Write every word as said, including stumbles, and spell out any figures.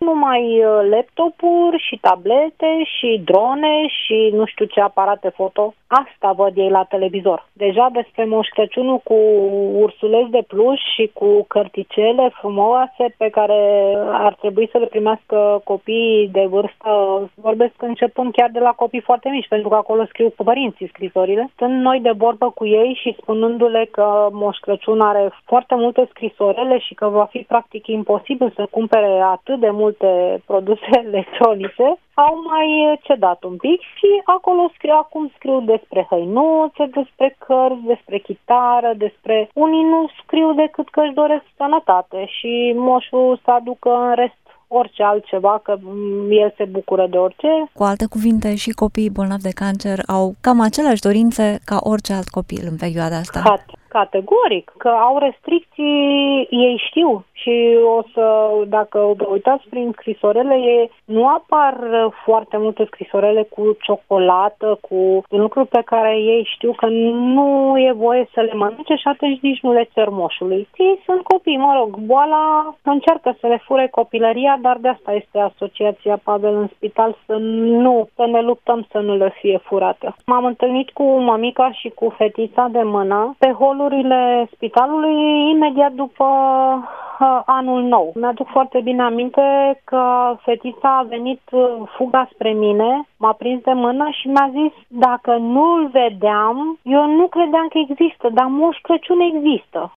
Numai laptopuri și tablete și drone și nu știu ce aparate foto. Asta văd ei la televizor. Deja despre Moș Crăciunul cu ursuleți de pluș și cu cărticele frumoase pe care ar trebui să le primească copiii de vârstă, vorbesc începând chiar de la copii foarte mici, pentru că acolo scriu cu părinții scrisorile. Stând noi de vorbă cu ei și spunându-le că Moș Crăciun are foarte multe scrisorele și că va fi practic imposibil să cumpere atât de multe produse electronice, au mai cedat un pic și acolo scriu, acum scriu despre hăinuțe, despre cărți, despre chitară, despre... Unii nu scriu decât că își doresc sănătate și moșul să aducă în rest orice altceva, că el se bucură de orice. Cu alte cuvinte, și copiii bolnavi de cancer au cam aceleași dorințe ca orice alt copil în perioada asta. Cat. Categoric, că au restricții, ei știu și o să, dacă vă uitați prin scrisorele, ei nu apar foarte multe scrisorele cu ciocolată, cu lucruri pe care ei știu că nu e voie să le mănânce și atunci nici nu le cer moșului. Ei sunt copii, mă rog, boala încearcă să le fure copilăria, dar de asta este Asociația Pavel în spital, să nu, să ne luptăm să nu le fie furate. M-am întâlnit cu mămica și cu fetița de mână pe holul spitalului imediat după uh, anul nou. Mi-aduc foarte bine aminte că fetița a venit fuga spre mine, m-a prins de mână și mi-a zis dacă nu-l vedeam, eu nu credeam că există, dar Moș Crăciun există.